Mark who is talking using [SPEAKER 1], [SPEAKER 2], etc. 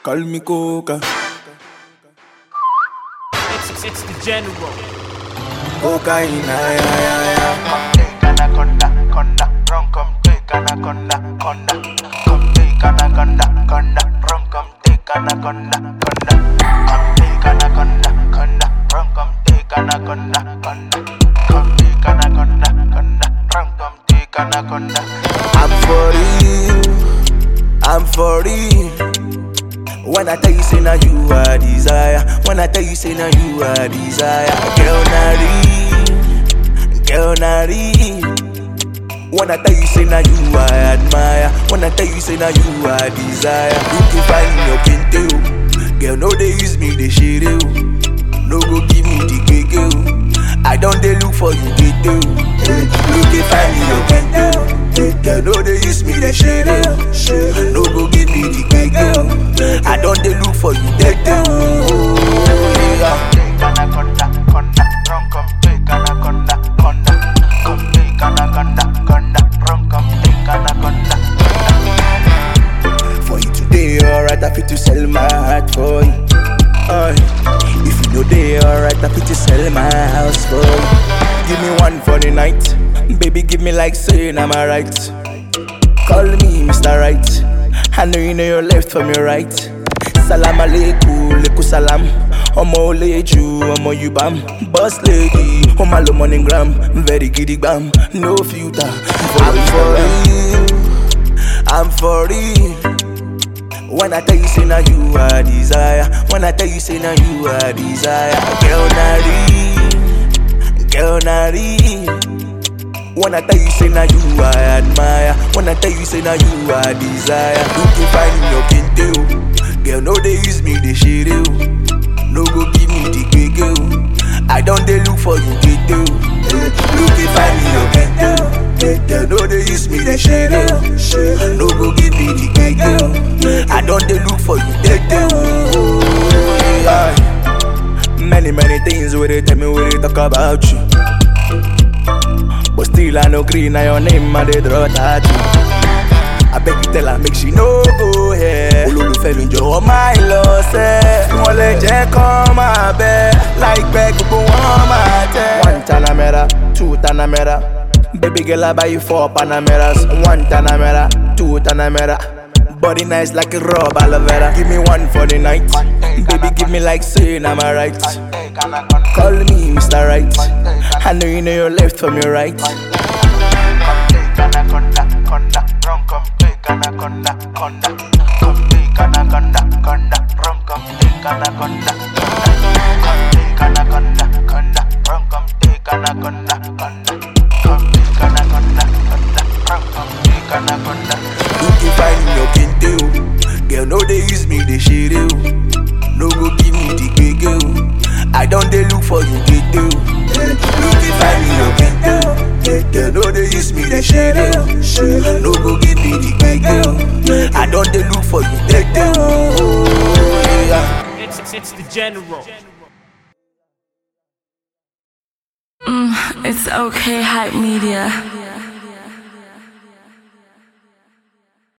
[SPEAKER 1] Call me Coca.
[SPEAKER 2] It's the general.
[SPEAKER 1] Cocaine, yeah.
[SPEAKER 3] Anaconda, conda, rum come take anaconda, conda. Come take anaconda, conda, rum come take anaconda, conda. Come take anaconda, conda, rum come take anaconda, conda. Come take anaconda, conda, rum come take anaconda.
[SPEAKER 1] I'm for real. When I tell you say now you are desire. When I tell you say now you are desire. Girl not real. When I tell you say now you are admire. When I tell you say now you are desire. You can find your kente. Girl no they use me they shade you. No go give me the gege. I don't they look for you get you. You can find your kente. Girl no they use me they shade you. No go give me the gege. I don't they look for you get you.
[SPEAKER 3] Take anaconda, conda, rum come take anaconda, conda. Come take anaconda, conda, rum come take anaconda.
[SPEAKER 1] For you today, alright, I fit to sell my heart for you. If you know they alright, I fit to sell my house for you. Give me one for the night, baby, give me like saying I'm alright. Call me Mr. Right, I know you know your left from your right. Salam aleikum, leku salam. Omo oleju, omo you bam. Boss lady, omo lo morning gram. Very giddy bam, no filter. I'm for real. When I tell you say now you are desire. When I tell you say now you are desire. Girl not real. When I tell you say now you are admire. When I tell you say now you are desire. You can find your kente. Girl no they use me they shade you. No go give me the gege. I don't they look for you get you. You can find your kente. Girl no they use me they shade you. No go give me the gege. I don't they look for you get you. Many things where they tell me where they talk about you. But still I no green na your name and they draw tattoo. I beg you tell her make she no go here. Olólùfẹ́ mi jọ̀wọ́ máa lọ sẹ́. Wọ́n lè jẹ́ kán máa bẹ́. Láìpẹ́ gbogbo wọn máa tẹ́. One Tanamera, two Tanamera. Baby girl I buy you four Panameras. One Tanamera, two Tanamera. Body nice like a raw aloe vera. Give me one for the night. Baby give me like saying I'm alright. Call me Mr. Right, I know you know your left from your right.
[SPEAKER 3] Come take anaconda, conda, rum come take anaconda, conda. Come take anaconda, conda, rum come take anaconda, conda. Come take anaconda, conda, rum come take anaconda, conda. Come take anaconda, conda, rum come take anaconda.
[SPEAKER 1] You can find your kente. Girl no they use me they shade you. No go give me the gege. I don't they look for you get you. You can find your kente. Girl no they use me they shade you. No go give me the gege. I don't they look for you get you.
[SPEAKER 2] It's the general.
[SPEAKER 4] It's okay, Hype Media.